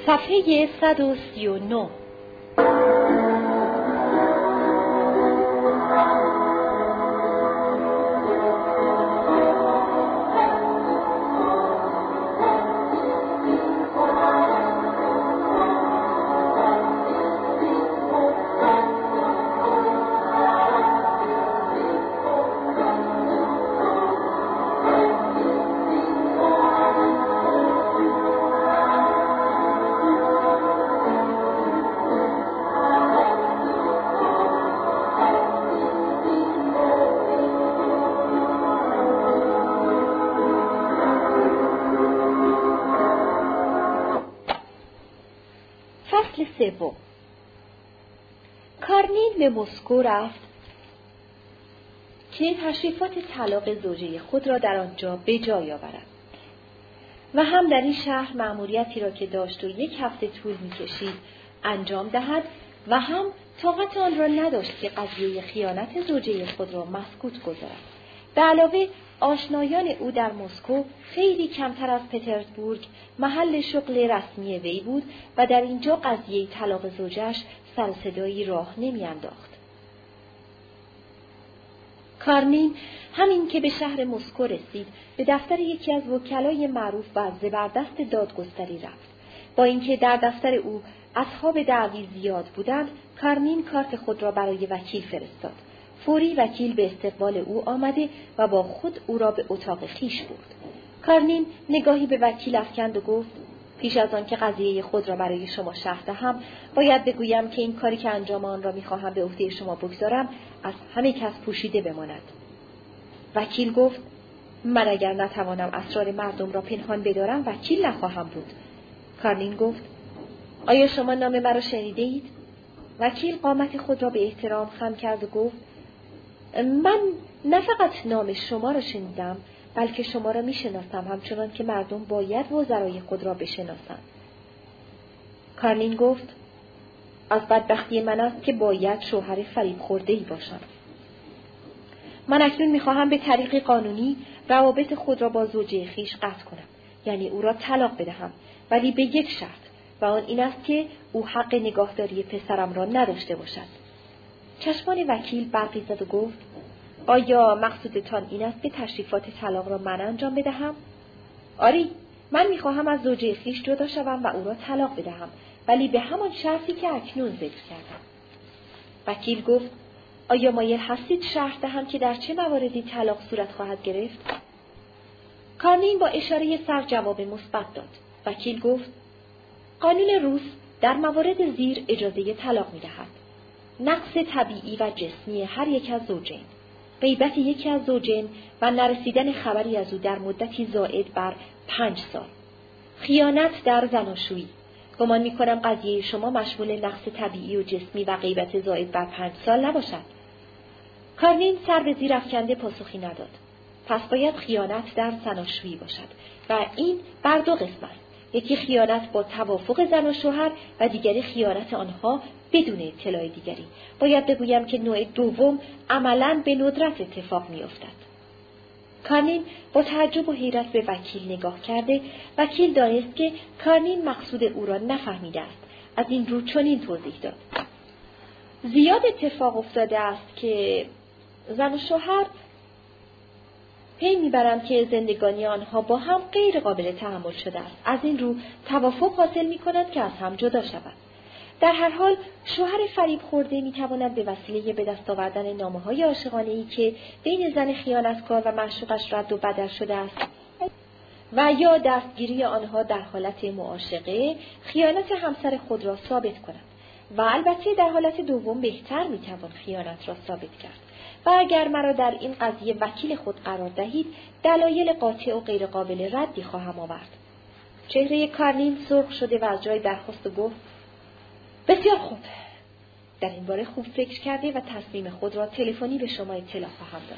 صفحه 139. فصل سوم. کارنین به مسکو رفت که تشریفات طلاق زوجه خود را در آنجا به جای آورد و هم در این شهر مأموریتی را که داشت و 1 هفته طول می‌کشید انجام دهد و هم طاقت آن را نداشت که قضیه خیانت زوجه خود را مسکوت گذارد. به علاوه آشنایان او در مسکو خیلی کمتر از پترزبورگ محل شغل رسمی وی بود و در اینجا قضیه طلاق زوجش سر و صدایی راه نمی‌انداخت. کارنین همین که به شهر مسکو رسید به دفتر یکی از وکلای معروف و زبردست دادگستری رفت. با اینکه در دفتر او اصحاب دعوی زیاد بودند، کارنین کارت خود را برای وکیل فرستاد. فوری وکیل به استقبال او آمده و با خود او را به اتاق خویش برد. کارنین نگاهی به وکیل افکند و گفت: پیش از آن که قضیه خود را برای شما شرح دهم، باید بگویم که این کاری که انجام آن را می‌خواهم به عهده شما بگذارم از همه کس پوشیده بماند. وکیل گفت: من اگر نتوانم اسرار مردم را پنهان بدارم وکیل نخواهم بود. کارنین گفت: آیا شما نام مرا شنیده اید؟ وکیل قامت خود را به احترام خم کرد و گفت: من نه فقط نام شما را شنیدم، بلکه شما را می‌شناسم، همچنان که مردم باید وزرای خود را بشناسند. کارنین گفت: از بدبختی من است که باید شوهر فریب خورده‌ای باشم. من اکنون می‌خواهم به طریق قانونی روابط خود را با زوجه خویش قطع کنم، یعنی او را طلاق بدهم، ولی به 1 شرط، و آن این است که او حق نگاهداری پسرم را نداشته باشد. چشمان وکیل برقی زد و گفت: آیا مقصودتان این است که تشریفات طلاق را من انجام بدهم؟ آری، من می‌خواهم از زوجه خویش جدا شوم و او را طلاق بدهم، ولی به همان شرطی که اکنون ذکر کردم. وکیل گفت: آیا مایل هستید شرح دهم که در چه مواردی طلاق صورت خواهد گرفت؟ کارنین با اشاره سر جواب مثبت داد. وکیل گفت: قانون روس در موارد زیر اجازه طلاق می‌دهد. نقص طبیعی و جسمی هر یک از زوجین، غیبت یکی از زوجین و نرسیدن خبری از او در مدتی زائد بر 5 سال. خیانت در زناشویی. گمان می‌کنم قضیه شما مشمول نقص طبیعی و جسمی و غیبت زائد بر 5 سال نباشد. کارنین سر به زیر افکنده پاسخی نداد. پس باید خیانت در زناشویی باشد و این بر 2 قسم است. یکی خیانت با توافق زن و شوهر و دیگری خیانت آنها بدون اطلاع دیگری. باید بگویم که نوع دوم عملاً به ندرت اتفاق می‌افتد. کارنین با تعجب و حیرت به وکیل نگاه کرده، وکیل دانست که کارنین مقصود او را نفهمیده است. از این رو چنین توضیح داد: زیاد اتفاق افتاده است که زن و شوهر پی میبرند که زندگانی آنها با هم غیر قابل تحمل شده است. از این رو توافق حاصل می‌کنند که از هم جدا شوند. در هر حال شوهر فریب خورده می‌تواند به وسیله به دست آوردن نامه‌های عاشقانه‌ای که بین زن خیانتکار و معشوقش رد و بدل شده است و یا دستگیری آنها در حالت معاشقه، خیانت همسر خود را ثابت کند و البته در حالت دوم بهتر می‌توان خیانت را ثابت کرد. و اگر مرا در این قضیه وکیل خود قرار دهید، دلایل قاطع و غیر قابل ردی خواهم آورد. چهره کارنین سرخ شده و از جای برخاست و گفت: بسیار خوب. در این باره خوب فکر کرده و تصمیم خود را تلفنی به شما اطلاع خواهم داد.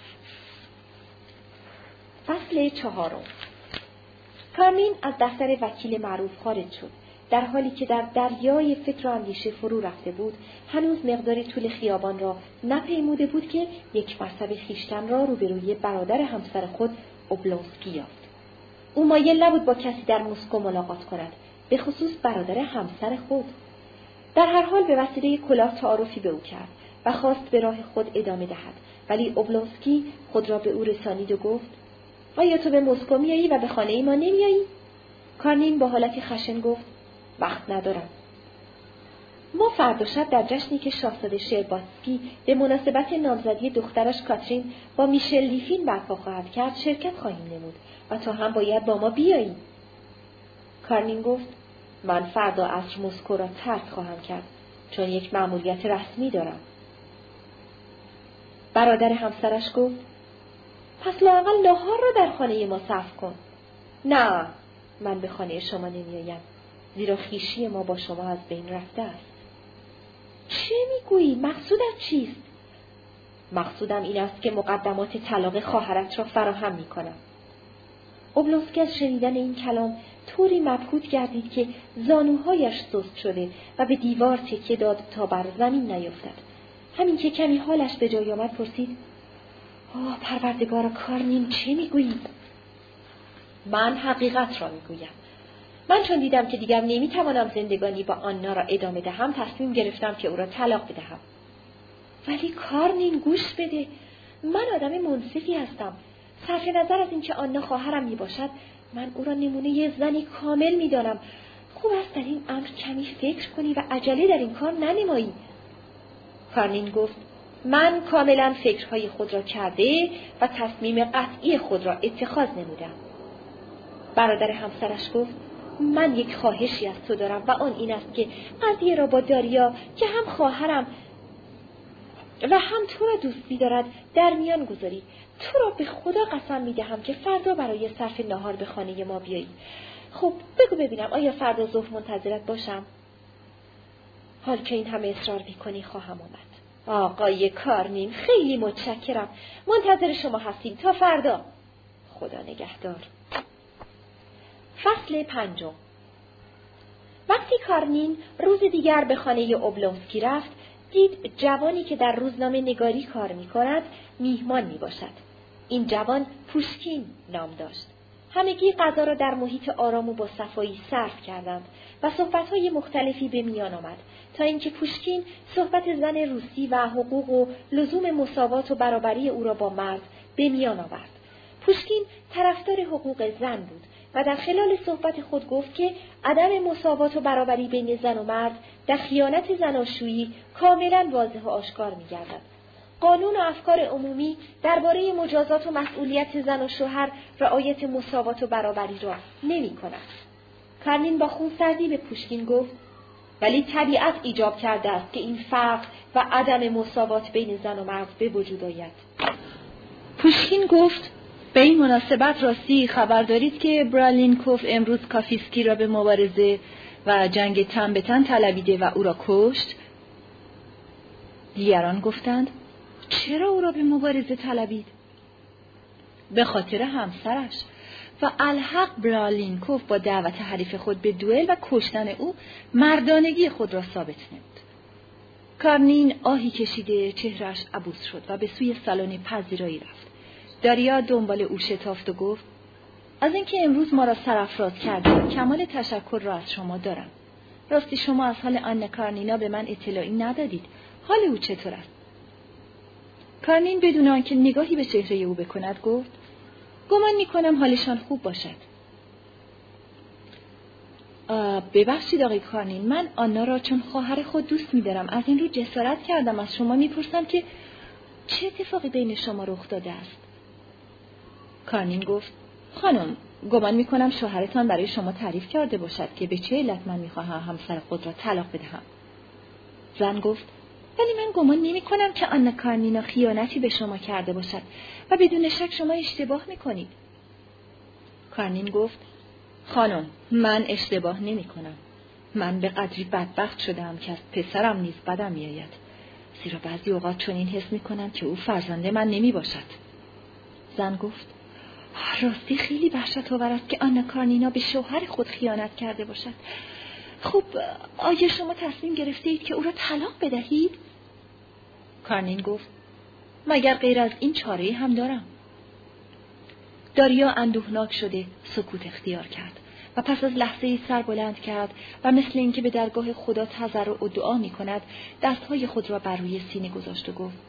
فصل 4. کارنین از دفتر وکیل معروف خارج شد. در حالی که در دریای فکر و اندیشه فرو رفته بود، هنوز مقداری طول خیابان را نپیموده بود که 1 مرتبه خویشتن را روبروی برادر همسر خود اوبلونسکی یافت. او مایل نبود با کسی در مسکو ملاقات کند. به خصوص برادر همسر خود. در هر حال به وسیله کلاه تعارفی به او کرد و خواست به راه خود ادامه دهد، ولی اوبلونسکی خود را به او رسانید و گفت: آیا تو به مسکو میایی و به خانه ما نمیایی؟ کارنین با حالتی خشن گفت: وقت ندارم. ما فردا شب در جشنی که شاهزاده شرباتسکی به مناسبت نامزدی دخترش کاترین با میشل لیفین برپا خواهد کرد شرکت خواهیم نمود و تو هم باید با ما بیایی. کارنین گفت: من فردا عصر مسکو را ترک خواهم کرد چون یک مأموریت رسمی دارم. برادر همسرش گفت: پس لااقل ناهار را در خانه ما صرف کن. نه، من به خانه شما نمیایم، زیرا خویشی ما با شما از بین رفته است. چه میگویی؟ مقصودت چیست؟ مقصودم این است که مقدمات طلاق خواهرت را فراهم میکنم. اوبلونسکی از شنیدن این کلام طوری مبهوت گردید که زانوهایش سست شده و به دیوار تکیه داد تا بر زمین نیفتد. همین که کمی حالش به جای آمد پرسید: آه پروردگار کارنین، چه میگویی؟ من حقیقت را میگویم. من چون دیدم که دیگر نمیتوانم زندگانی با آنا را ادامه دهم تصمیم گرفتم که او را طلاق بدهم. ولی کارنین گوش بده، من آدم منصفی هستم. صرف نظر از اینکه آنا خواهرم میباشد، من او را نمونه زنی کامل میدانم. خوب است در این امر کمی فکر کنی و عجله در این کار ننمایی. کارنین گفت: من کاملا فکرهای خود را کرده و تصمیم قطعی خود را اتخاذ نمودم. برادر همسرش گفت: من یک خواهشی از تو دارم و آن این است که قضیه را با داریا که هم خواهرم و هم تو را دوست می‌دارد در میان گذاری. تو را به خدا قسم می‌دهم که فردا برای صرف نهار به خانه ما بیایی. خب بگو ببینم آیا فردا ظهر منتظرت باشم؟ حال که این همه اصرار می‌کنی خواهم آمد. آقای کارنین، خیلی متشکرم. منتظر شما هستیم تا فردا. خدا نگهدار. فصل 5. وقتی کارنین روز دیگر به خانه اوبلونسکی رفت، دید جوانی که در روزنامه نگاری کار می‌کند میهمان میباشد. این جوان پوشکین نام داشت. همگی غذا را در محیط آرام و با صفایی صرف کردند و صحبت‌های مختلفی به میان آمد تا اینکه پوشکین صحبت زن روسی و حقوق و لزوم مساوات و برابری او را با مرد به میان آورد. پوشکین طرفدار حقوق زن بود و در خلال صحبت خود گفت که عدم مساوات و برابری بین زن و مرد در خیانت زناشویی کاملا واضح و آشکار می‌گردد. قانون و افکار عمومی درباره مجازات و مسئولیت زن و شوهر رعایت مساوات و برابری را نمی‌کند. کارنین با خونسردی به پوشکین گفت: ولی طبیعت ایجاب کرده است که این فرق و عدم مساوات بین زن و مرد به وجود آید. پوشکین گفت: به این مناسبت راستی خبر دارید که برالینکوف امروز کافیسکی را به مبارزه و جنگ تن به تن طلبیده و او را کشت؟ دیگران گفتند: چرا او را به مبارزه طلبید؟ به خاطر همسرش. و الحق برالینکوف با دعوت حریف خود به دوئل و کشتن او مردانگی خود را ثابت نمود. کارنین آهی کشیده چهرهش عبوس شد و به سوی سالن پذیرایی رفت. داریا دنبال او شتافت و گفت: از اینکه امروز ما را سرافراز کردید کمال تشکر را از شما دارم. راستی شما از حال آنا کارنینا به من اطلاعی ندادید. حال او چطور است؟ کارنین بدون آنکه نگاهی به چهره او بکند گفت: گمان می‌کنم حالشان خوب باشد. ببخشید آقای کارنین، من آنا را چون خواهر خود دوست می‌دارم. از این رو جسارت کردم از شما می‌پرسم که چه اتفاقی بین شما رخ داده است؟ کارنین گفت: خانم، گمان می‌کنم شوهرتان برای شما تعریف کرده باشد که به چه علت من می‌خواهم همسر خود را طلاق بدهم. زن گفت: ولی من گمان نمی‌کنم که آنا کارنینا خیانتی به شما کرده باشد و بدون شک شما اشتباه می‌کنید. کارنین گفت: خانم، من اشتباه نمی‌کنم. من به قدری بدبخت شدم که از پسرم نیز بدم می‌آید. زیرا بعضی اوقات چنین حس می‌کنم که او فرزند من نمی‌باشد. زن گفت: راستی خیلی وحشت‌آور است که آنا کارنینا به شوهر خود خیانت کرده باشد. خب آیا شما تصمیم گرفته اید که او را طلاق بدهید؟ کارنین گفت: مگر غیر از این چاره‌ای هم دارم؟ داریا اندوهناک شده سکوت اختیار کرد و پس از لحظه‌ای سر بلند کرد و مثل اینکه به درگاه خدا تضرع و دعا می‌کند دستهای خود را بر روی سینه گذاشت و گفت: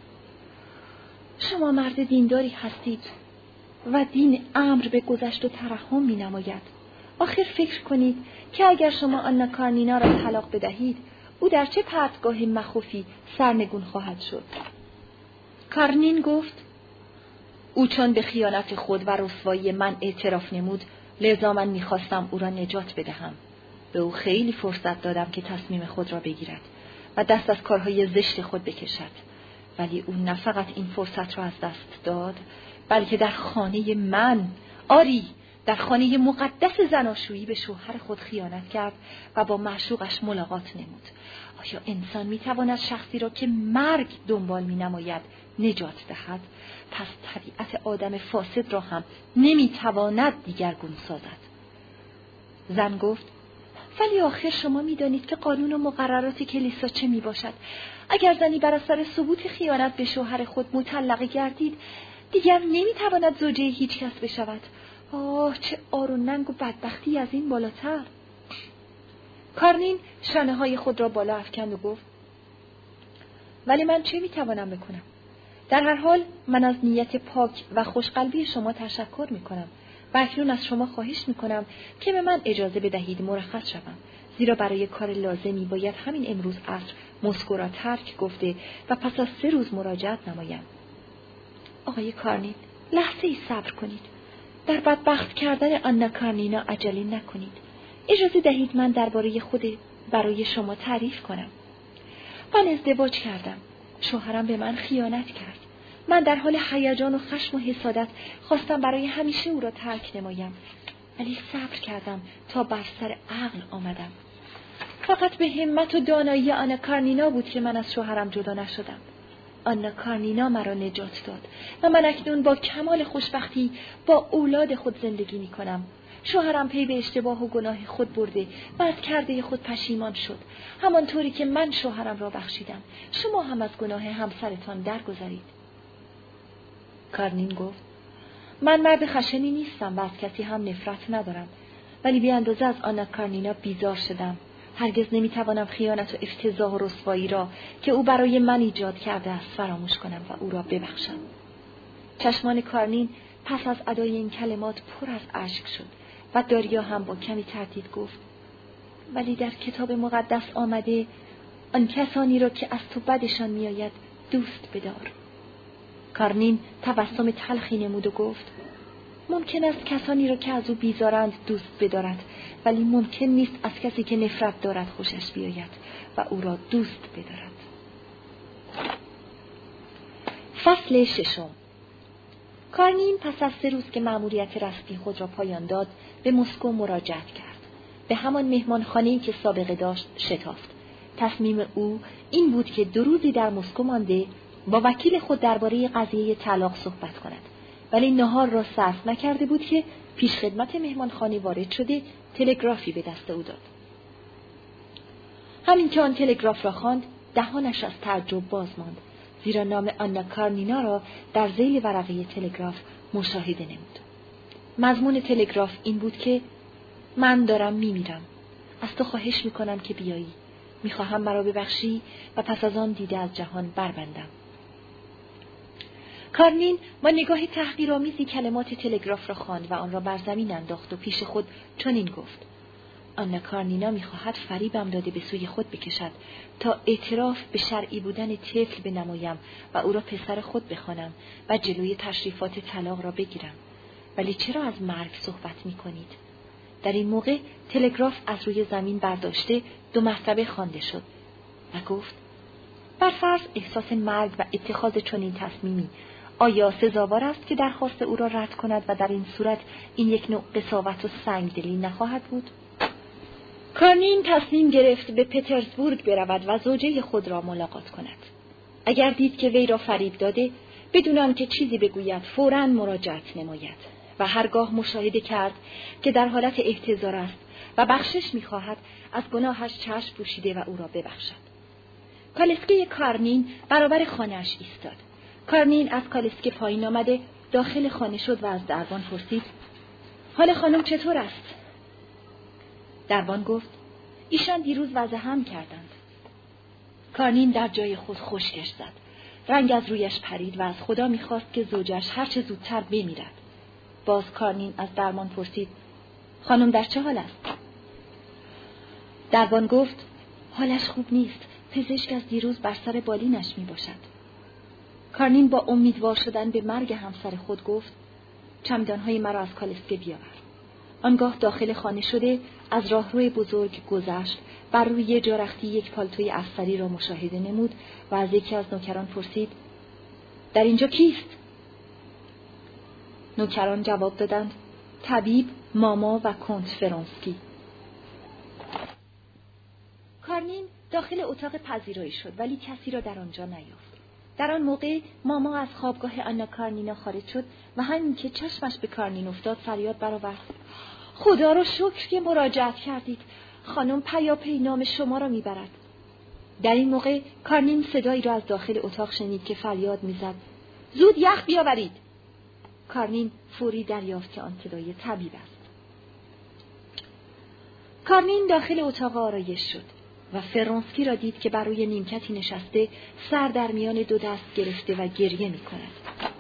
شما مرد دینداری هستید و دین امر به گذشت و ترحم می‌نماید. آخر فکر کنید که اگر شما آنا کارنینا را طلاق بدهید، او در چه پرتگاه مخوفی سرنگون خواهد شد؟ کارنین گفت: او چون به خیانت خود و رسوایی من اعتراف نمود، لذا من می‌خواستم او را نجات بدهم. به او خیلی فرصت دادم که تصمیم خود را بگیرد و دست از کارهای زشت خود بکشد، ولی او نه فقط این فرصت را از دست داد، بلکه در خانه من، آری در خانه مقدس زناشویی، به شوهر خود خیانت کرد و با معشوقش ملاقات نمود. آیا انسان میتواند شخصی را که مرگ دنبال مینماید نجات دهد؟ پس طبیعت آدم فاسد را هم نمیتواند دیگرگون سازد. زن گفت: ولی آخر شما میدانید که قانون و مقررات کلیسا چه میباشد؟ اگر زنی بر اثر ثبوت خیانت به شوهر خود مطلقه گردید، دیگر نمیتواند زوجه هیچ کس بشود. آه، چه عار و ننگ و بدبختی از این بالاتر. کارنین شانه‌های خود را بالا افکند و گفت: ولی من چه میتوانم بکنم؟ در هر حال من از نیت پاک و خوشقلبی شما تشکر میکنم و اکنون از شما خواهش میکنم که به من اجازه بدهید مرخص شوم، زیرا برای کار لازمی باید همین امروز عصر مسکو را ترک گفته و پس از 3 روز مراجعت نمایم. آقای کارنین، لحظه‌ای صبر کنید. در بدبخت کردن آنا کارنینا عجله نکنید. اجازه دهید من درباره خود برای شما تعریف کنم. من ازدواج کردم. شوهرم به من خیانت کرد. من در حال هیجان و خشم و حسادت خواستم برای همیشه او را ترک نمایم، ولی صبر کردم تا بر سر عقل آمدم. فقط به همت و دانایی آنا کارنینا بود که من از شوهرم جدا نشدم. آنا کارنینا مرا نجات داد و من اکنون با کمال خوشبختی با اولاد خود زندگی می کنم. شوهرم پی به اشتباه و گناه خود برده و از کرده خود پشیمان شد، همانطوری که من شوهرم را بخشیدم. شما هم از گناه همسرتان درگذرید. کارنین گفت: من مرد خشنی نیستم و از کسی هم نفرت ندارم، ولی بی اندازه از آنا کارنینا بیزار شدم. هرگز نمیتوانم خیانت و افتضاح و رسوایی را که او برای من ایجاد کرده است فراموش کنم و او را ببخشم. چشمان کارنین پس از ادای این کلمات پر از اشک شد و داریا هم با کمی تردید گفت: ولی در کتاب مقدس آمده آن کسانی را که از تو بدشان میآید دوست بدار. کارنین تبسم تلخی نمود و گفت: ممکن است کسانی را که از او بیزارند دوست بدارد، ولی ممکن نیست از کسی که نفرت دارد خوشش بیاید و او را دوست بدارد. فصل 6. کارنین پس از 3 روز که مأموریت رسمی خود را پایان داد به مسکو مراجعت کرد. به همان مهمانخانه‌ای که سابقه داشت شتافت. تصمیم او این بود که 2 روزی در مسکو مانده با وکیل خود درباره قضیه طلاق صحبت کند، ولی نهار را صرف نکرده بود که پیشخدمت مهمانخانه وارد شده تلگرافی به دست او داد. همین که آن تلگراف را خواند، دهانش از تعجب باز ماند، زیرا نام آنا کارنینا را در ذیل ورقه تلگراف مشاهده نمود. مضمون تلگراف این بود که من دارم میمیرم. از تو خواهش میکنم که بیایی. میخواهم مرا ببخشی و پس از آن دیده از جهان بربندم. کارنین با نگاه تحقیرآمیزی کلمات تلگراف را خواند و آن را بر زمین انداخت و پیش خود چنین گفت: آنا کارنینا میخواهد فریبم داده به سوی خود بکشد تا اعتراف به شرعی بودن طفل بنمایم و او را پسر خود بخوانم و جلوی تشریفات طلاق را بگیرم. ولی چرا از مرگ صحبت میکنید؟ در این موقع تلگراف از روی زمین برداشته 2 مرتبه خوانده شد و گفت: بر فرض احساس مرگ و اتخاذ چنین تصمیمی آیا سزاوار است که درخواست او را رد کند و در این صورت این یک نوع قساوت و سنگدلی نخواهد بود؟ کارنین تصمیم گرفت به پترزبورگ برود و زوجه خود را ملاقات کند. اگر دید که وی را فریب داده، بدون آنکه چیزی بگوید فوراً مراجعت نماید و هرگاه مشاهده کرد که در حالت احتضار است و بخشش می‌خواهد، از گناهش چشم پوشیده و او را ببخشد. کالسکه کارنین برابر خانه‌اش ایستاد. کارنین از کالسکه پایین آمده داخل خانه شد و از دربان پرسید: حال خانم چطور است؟ دربان گفت ایشان دیروز وضع هم کردند. کارنین در جای خود خشکش زد. رنگ از رویش پرید و از خدا می‌خواست که زوجش هر چه زودتر بمیرد. باز کارنین از دربان پرسید خانم در چه حال است؟ دربان گفت حالش خوب نیست. پزشک از دیروز بر سر بالینش میباشد. کارنین با امیدوار شدن به مرگ همسر خود گفت چمدانهای مرا از کالسکه بیاور. آنگاه داخل خانه شده از راهروی بزرگ گذشت، بر روی جارختی یک پالتوی افسری را مشاهده نمود و از یکی از نوکران پرسید در اینجا کیست؟ نوکران جواب دادند طبیب، ماما و کنت فرانسکی. کارنین داخل اتاق پذیرایی شد ولی کسی را در آنجا نیافت. در آن موقع ماما از خوابگاه آنا کارنینا خارج شد و همین که چشمش به کارنین افتاد فریاد برآورد خدا را شکر که مراجعت کردید. خانم پیاپی نام شما را میبرد. در این موقع کارنین صدایی را از داخل اتاق شنید که فریاد میزد زود یخ بیاورید. کارنین فوری دریافت که آن صدای طبیب است. کارنین داخل اتاق آرایش شد و فرانسکی را دید که بر روی نیمکتی نشسته سر در میان دو دست گرفته و گریه می کند.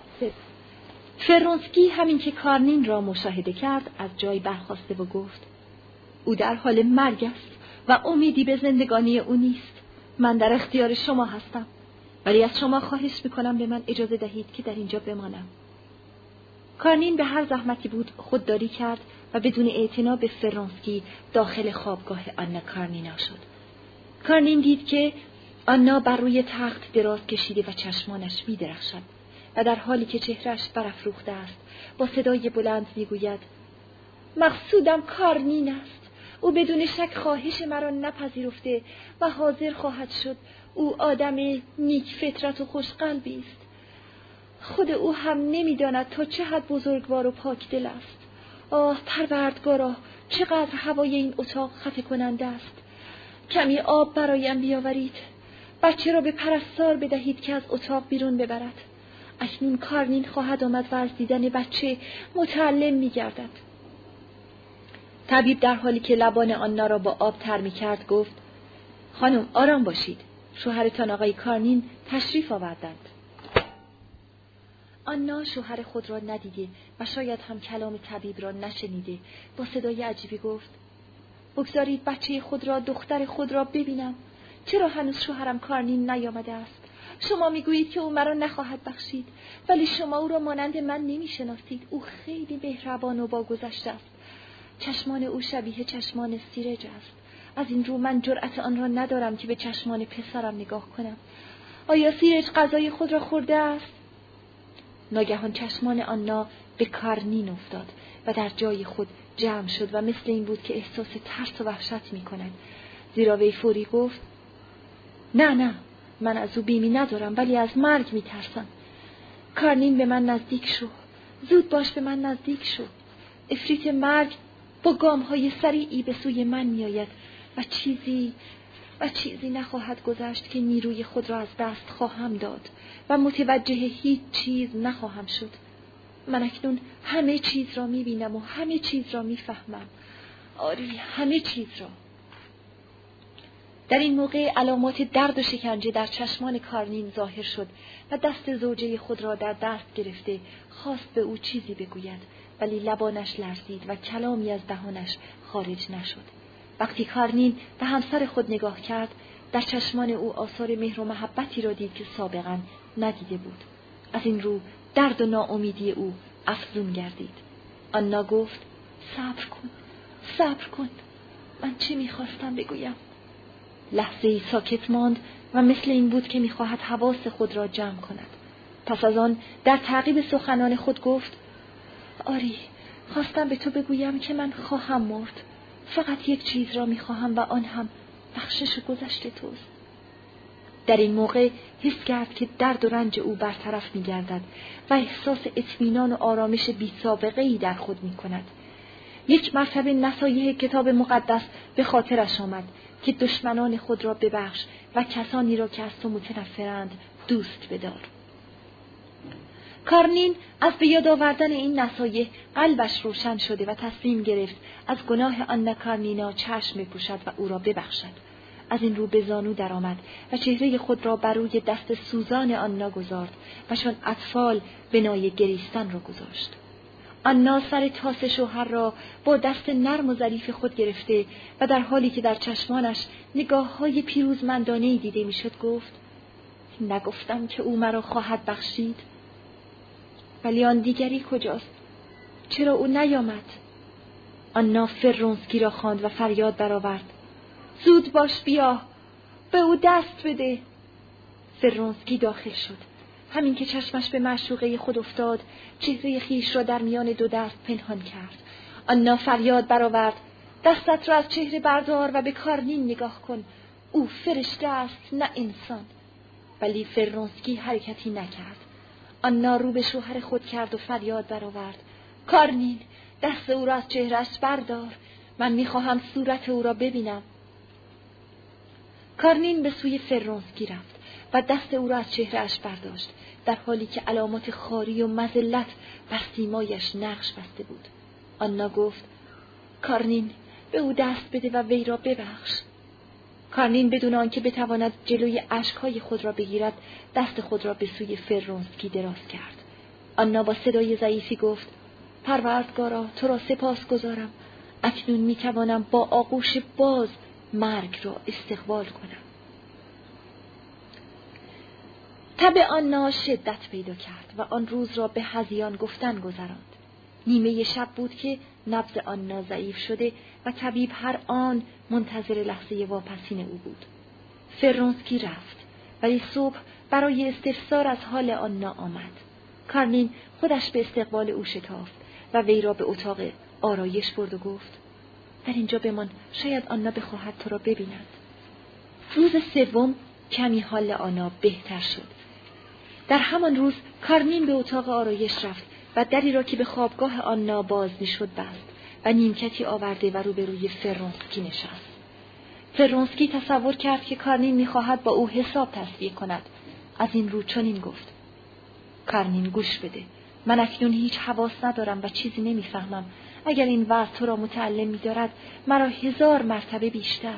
فرانسکی همین که کارنین را مشاهده کرد از جای برخاسته و گفت او در حال مرگ است و امیدی به زندگانی او نیست. من در اختیار شما هستم ولی از شما خواهش میکنم به من اجازه دهید که در اینجا بمانم. کارنین به هر زحمتی بود خودداری کرد و بدون اعتنا به فرانسکی داخل خوابگاه آنا کارنینا شد. کارنین دید که آنا بر روی تخت دراز کشیده و چشمانش می‌درخشد و در حالی که چهرهش برافروخته است با صدای بلند میگوید مقصودم کارنین است. او بدون شک خواهش مرا نپذیرفته و حاضر خواهد شد. او آدم نیک فطرت و خوشقلبی است. خود او هم نمی‌داند تا چه حد بزرگوار و پاکدل است. آه پروردگارا، چقدر هوای این اتاق خفه کننده است. کمی آب برایم بیاورید. بچه را به پرستار بدهید که از اتاق بیرون ببرد. اکنون کارنین خواهد آمد و از دیدن بچه متعلم می‌گردد. طبیب در حالی که لبان آنا را با آب تر می‌کرد گفت خانم آرام باشید. شوهرتان آقای کارنین تشریف آوردند. آنا شوهر خود را ندیده و شاید هم کلام طبیب را نشنیده با صدای عجیبی گفت بگذارید بچه خود را، دختر خود را ببینم. چرا هنوز شوهرم کارنین نیامده است؟ شما میگویید که او مرا نخواهد بخشید ولی شما او را مانند من نمیشناسید. او خیلی مهربان و باگذشته است. چشمان او شبیه چشمان سیرج است. از این رو من جرأت آن را ندارم که به چشمان پسرم نگاه کنم. آیا سیرج غذای خود را خورده است؟ ناگهان چشمان آنا به کارنین افتاد و در جای خود جمع شد و مثل این بود که احساس ترس و وحشت می کند. زیرا وی فوری گفت نه من از او بیمی ندارم ولی از مرگ می ترسم. کارنین به من نزدیک شو. زود باش به من نزدیک شو. افریت مرگ با گام‌های سریعی به سوی من می آید و چیزی نخواهد گذشت که نیروی خود را از دست خواهم داد و متوجه هیچ چیز نخواهم شد. من اکنون همه چیز را می بینم و همه چیز را می فهمم. آری همه چیز را. در این موقع علامات درد و شکنجه در چشمان کارنین ظاهر شد و دست زوجه خود را در دست گرفته خواست به او چیزی بگوید ولی لبانش لرزید و کلامی از دهانش خارج نشد. وقتی کارنین به همسر خود نگاه کرد در چشمان او آثار مهر و محبتی را دید که سابقا ندیده بود. از این رو درد و ناامیدی او افزون گردید. آنا گفت صبر کن. من چه میخواستم بگویم؟ لحظه ای ساکت ماند و مثل این بود که میخواهد حواس خود را جمع کند. پس از آن در تعقیب سخنان خود گفت آری خواستم به تو بگویم که من خواهم مرد. فقط یک چیز را میخواهم و آن هم بخشش و گذشت توست. در این موقع حس کرد که درد و رنج او برطرف می‌گردد و احساس اطمینان و آرامش بی‌سابقه‌ای در خود می‌کند. یک مرتبه نصایح کتاب مقدس به خاطرش آمد که دشمنان خود را ببخش و کسانی را که از تو متنفرند دوست بدار. کارنین از به یاد آوردن این نصایح قلبش روشن شده و تصمیم گرفت از گناه آنا کارنینا چشم بپوشد و او را ببخشد. از این رو به زانو درآمد و چهره خود را بر روی دست سوزان آنا گذارد و چون اطفال بنای گریستن را گذاشت. آنا سر تاس شوهر را با دست نرم و ظریف خود گرفته و در حالی که در چشمانش نگاه‌های پیروزمندانه‌ای دیده میشد گفت: نگفتم که او مرا خواهد بخشید؟ ولی آن دیگری کجاست؟ چرا او نیامد؟ آنا فرونسکی را خواند و فریاد برآورد: زود باش بیا، به او دست بده. فرونسکی داخل شد. همین که چشمش به معشوقه خود افتاد، چهره خیش را در میان دو دست پنهان کرد. آنا فریاد برآورد: دستت را از چهره بردار و به کارنین نگاه کن. او فرشته است نه انسان. ولی فرونسکی حرکتی نکرد. آنا رو به شوهر خود کرد و فریاد برآورد: کارنین، دست او را از چهرهش بردار. من میخواهم صورت او را ببینم. کارنین به سوی فرونسکی رفت و دست او را از چهرهش برداشت، در حالی که علامات خواری و مذلت بر سیمایش نقش بسته بود. آنا گفت: کارنین، به او دست بده و وی را ببخش. کارنین بدون آنکه بتواند جلوی اشک‌های خود را بگیرد، دست خود را به سوی فرونسکی دراز کرد. آنا با صدای ضعیفی گفت: پروردگارا، تو را سپاسگزارم. اکنون میتوانم با آغوش باز مرگ را استقبال کنم. تب آنا شدت پیدا کرد و آن روز را به هذیان گفتن گذراند. نیمه شب بود که نبض آنا ضعیف شده و طبیب هر آن منتظر لحظه واپسین او بود. فرونسکی رفت، ولی صبح برای استفسار از حال آنا آمد. کارنین خودش به استقبال او شتافت و وی را به اتاق آرایش برد و گفت: در اینجا بمان، شاید آنا بخواهد تو را ببیند. روز سوم کمی حال آنا بهتر شد. در همان روز کارنین به اتاق آرایش رفت و دری را که به خوابگاه آنا باز میشد بست و نیمکتی آورده و روبروی فرونسکی نشست. فرونسکی تصور کرد که کارنین میخواهد با او حساب تسویه کند. از این رو چنین گفت: کارنین، گوش بده. من اکنون هیچ حواس ندارم و چیزی نمیفهمم. اگر این وضع تو را متعلم می‌دارد، مرا 1000 مرتبه بیشتر.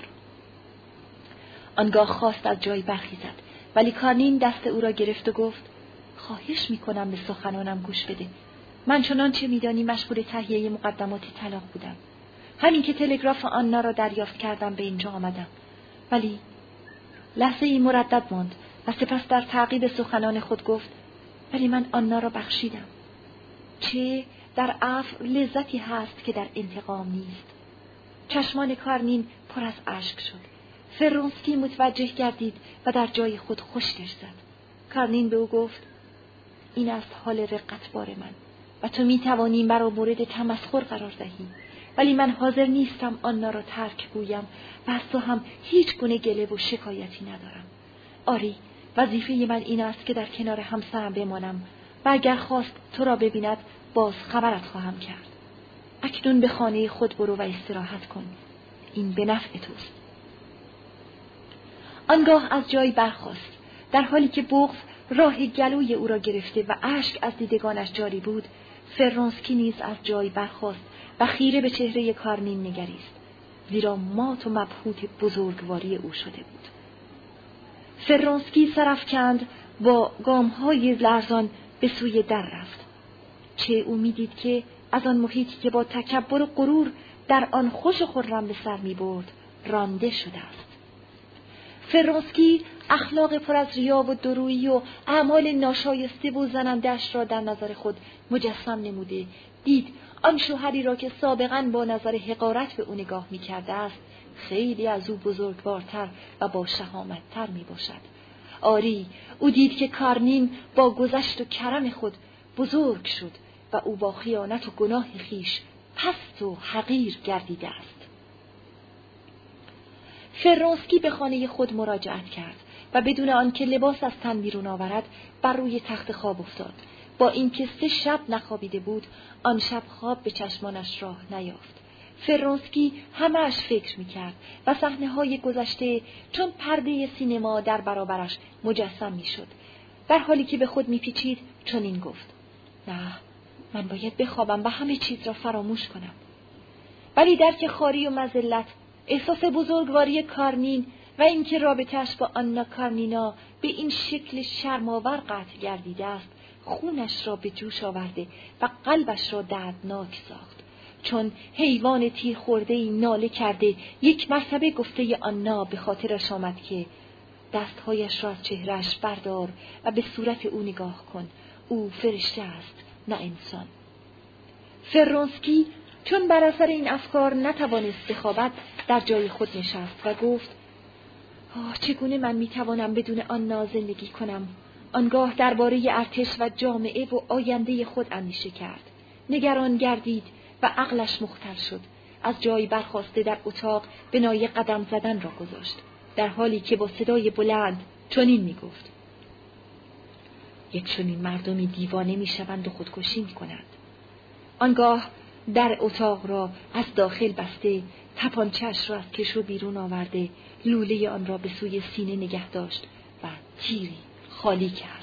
آنگاه خواست از جای برخیزد، ولی کارنین دست او را گرفت و گفت: خواهش می‌کنم به سخنانم گوش بده. من چنانچه می‌دانی مشغول تهیه مقدمات طلاق بودم. همین که تلگراف آنا را دریافت کردم به اینجا آمدم. ولی لحظه‌ای مردد ماند و سپس در تعقیب سخنان خود گفت: ولی من آنا را بخشیدم. چه در عفو لذتی هست که در انتقام نیست. چشمان کارنین پر از اشک شد. فرونسکی متوجه گردید و در جای خود خشکش زد. کارنین به او گفت: این است حال رقتبار من و تو میتوانی مرا مورد تمسخر قرار دهی، ولی من حاضر نیستم آنا را ترک گویم و از تو هم هیچ گونه گله و شکایتی ندارم. آری، وظیفه من این است که در کنار همسرم بمانم و اگر خواست تو را ببیند باز خبرت خواهم کرد. اکنون به خانه خود برو و استراحت کن. این به نفع توست. آنگاه از جای برخاست. در حالی که بغض راه گلوی او را گرفته و اشک از دیدگانش جاری بود، فرونسکی نیز از جای برخاست و خیره به چهره کارنین نگریست، زیرا مات و مبهوت بزرگواری او شده بود. فرونسکی سرافکند با گام‌های لرزان به سوی در رفت. چه او می‌دید که از آن محیطی که با تکبر و غرور در آن خوش و خرم به سر می‌برد رانده شده است. فرونسکی اخلاق پر از ریا و درویی و اعمال ناشایسته و زننده‌اش را در نظر خود مجسم نموده، دید آن شوهری را که سابقاً با نظر حقارت به او نگاه می‌کرده است خیلی از او بزرگوارتر و با شهامت‌تر می‌باشد. آری، او دید که کارنین با گذشت و کرم خود بزرگ شد و او با خیانت و گناه خیش پست و حقیر گردیده است. فرونسکی به خانه خود مراجعت کرد و بدون آنکه لباس از تن بیرون آورد بر روی تخت خواب افتاد. با اینکه 3 شب نخوابیده بود، آن شب خواب به چشمانش راه نیافت. فرونسکی همه‌اش فکر می‌کرد و صحنه‌های گذشته چون پرده سینما در برابرش مجسم می‌شد. در حالی که به خود می‌پیچید چنین گفت: نه، من باید بخوابم و همه چیز را فراموش کنم. ولی درک خواری و مذلت، احساس بزرگواری کارنین و اینکه رابطه‌اش با آنا کارنینا به این شکل شرم‌آور قطع گردیده است، خونش را به جوش آورده و قلبش را دردناک ساخت. چون حیوان تیر خورده‌ای ناله کرده، یک مرتبه گفته آنا به خاطرش آمد که دستهایش را از چهرهش بردار و به صورت او نگاه کن. او فرشته است، نه انسان. فرونسکی چون بر اثر این افکار نتوانست بخوابد، در جای خود نشست و گفت: چگونه من میتوانم بدون آنا زندگی کنم؟ آنگاه درباره ارتش و جامعه و آینده خود اندیشه کرد. نگران گردید و عقلش مختل شد. از جای برخاسته در اتاق بنای قدم زدن را گذاشت، در حالی که با صدای بلند چنین میگفت: یک چنین مردمی دیوانه میشوند و خودکشی میکنند. آنگاه در اتاق را از داخل بسته، تپانچه‌اش را از کشو بیرون آورده، لوله آن را به سوی سینه نگه داشت و تیری خالی کرد.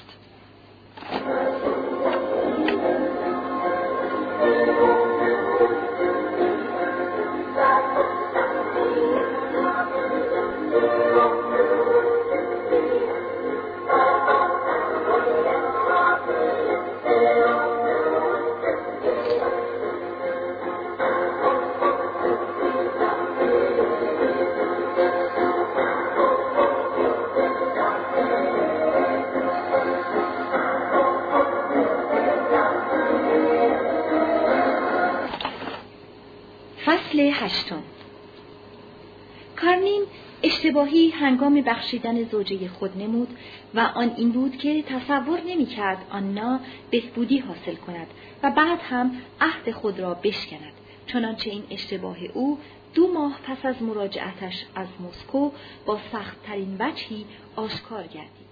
فصل 8. کارنین اشتباهی هنگام بخشیدن زوجه خود نمود و آن این بود که تصور نمی‌کرد آنا بهبودی حاصل کند و بعد هم عهد خود را بشکند، چنانچه این اشتباه او 2 ماه پس از مراجعتش از مسکو با سخت‌ترین وجهی آشکار گردید.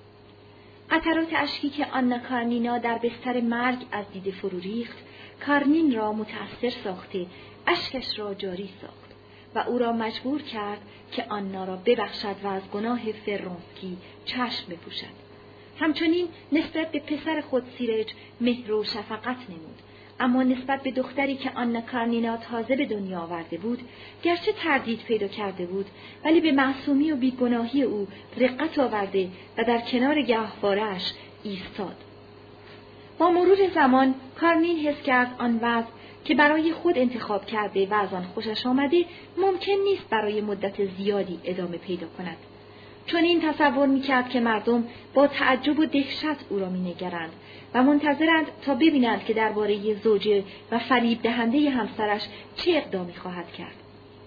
قطرات اشکی که آنا کارنینا در بستر مرگ از دیده فرو ریخت، کارنین را متأثر ساخته اشکش را جاری ساخت و او را مجبور کرد که آنا را ببخشد و از گناه فرونسکی چشم بپوشد. همچنین نسبت به پسر خود سیرج مهر و شفقت نمود، اما نسبت به دختری که آنا کارنینا تازه به دنیا آورده بود، گرچه تردید پیدا کرده بود، ولی به معصومی و بیگناهی او رقت آورده و در کنار گهواره‌اش ایستاد. با مرور زمان کارنین حس کرد آن وضع که برای خود انتخاب کرده و از آن خوشش آمده ممکن نیست برای مدت زیادی ادامه پیدا کند. چون این تصور می‌کرد که مردم با تعجب و دهشت او را می‌نگرند و منتظرند تا ببینند که درباره زوجه و فریب دهنده همسرش چه اقدامی خواهد کرد.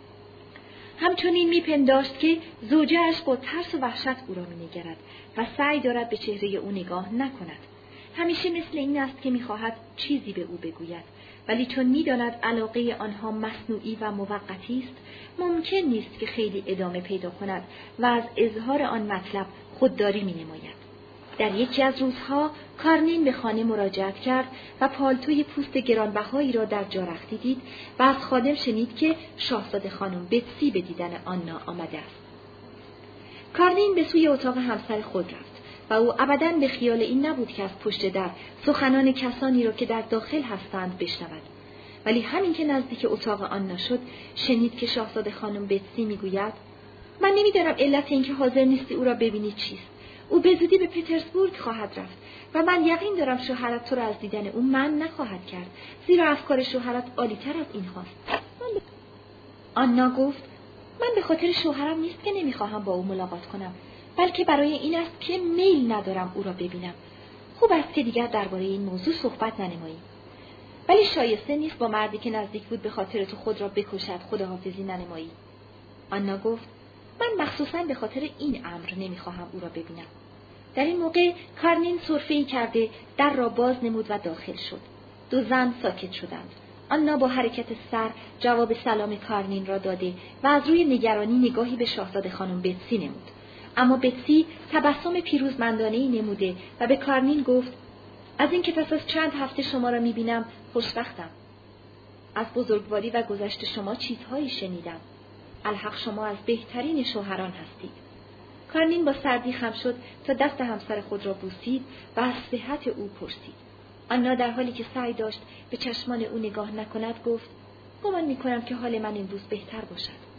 همچنین می‌پنداشت که زوجه‌اش با ترس و وحشت او را می‌نگرد و سعی دارد به چهره او نگاه نکند. همیشه مثل این است که می‌خواهد چیزی به او بگوید، ولی چون می‌داند علاقه آنها مصنوعی و موقتی است، ممکن نیست که خیلی ادامه پیدا کند و از اظهار آن مطلب خودداری می‌نماید. در یکی از روزها کارنین به خانه مراجعت کرد و پالتوی پوست گرانبهایی را در جارختی دید و از خادم شنید که شاهزاده خانم بتسی به دیدن آنا آمده است. کارنین به سوی اتاق همسر خود رفت و او ابداً به خیال این نبود که از پشت در سخنان کسانی را که در داخل هستند بشنود. ولی همین که نزدیک اتاق آنا شد، شنید که شاهزاده خانم بتسی میگوید: من نمیدانم علت اینکه حاضر نیستی او را ببینی چیست. او به زودی به پترزبورگ خواهد رفت و من یقین دارم شوهرت تو را از دیدن او منع نخواهد کرد، زیرا افکار شوهرت عالی‌تر از این هاست. آنا گفت: من به خاطر شوهرم نیست که نمیخواهم با او ملاقات کنم، بلکه برای این است که میل ندارم او را ببینم. خوب است که دیگر درباره این موضوع صحبت ننماییم. ولی شایسته نیست با مردی که نزدیک بود به خاطر تو خود را بکشد خداحافظی ننمایی. آنا گفت: من مخصوصاً به خاطر این امر نمیخواهم او را ببینم. در این موقع کارنین سرفه‌ای کرده در را باز نمود و داخل شد. 2 زن ساکت شدند. آنا با حرکت سر جواب سلام کارنین را داده و از روی نگرانی نگاهی به شاهزاده خانم بتسی نمود. اما بتسی تبسم پیروزمندانه‌ای نموده و به کارنین گفت: از اینکه پس از چند هفته شما را می‌بینم خوشبختم. از بزرگواری و گذشت شما چیزهایی شنیدم. الحق شما از بهترین شوهران هستید. کارنین با سردی خم شد تا دست همسر خود را بوسید و از صحت او پرسید. آنا در حالی که سعی داشت به چشمان او نگاه نکند گفت: گمان می‌کنم که حال من امروز بهتر باشد.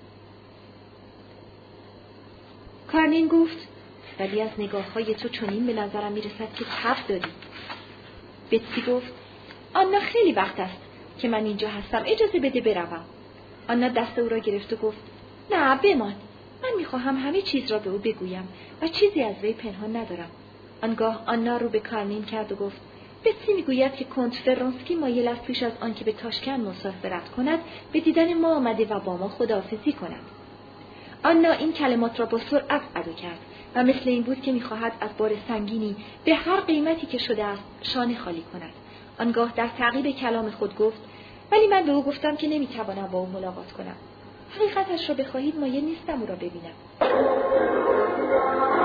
کارنین گفت: ولی از نگاه‌های تو چنین به نظرم می‌رسد که تب داری. بتسی گفت: آنا خیلی وقت است که من اینجا هستم، اجازه بده بروم. آنا دست او را گرفت و گفت: نه بمان، من می‌خواهم همه چیز را به او بگویم و چیزی از وی پنهان ندارم. آنگاه آنا رو به کارنین کرد و گفت: بتسی میگوید که کنت فرانسکی مایل است پیش از آنکه به تاشکند مسافرت کند به دیدن ما آمده و با ما خداحافظی کند. آنا این کلمات را با سرعت ادا کرد و مثل این بود که می‌خواهد از بار سنگینی به هر قیمتی که شده است شانه خالی کند. آنگاه در تعقیب کلام خود گفت: ولی من به او گفتم که نمی‌توانم با او ملاقات کنم. حقیقتش را بخواهید مایل نیستم او را ببینم.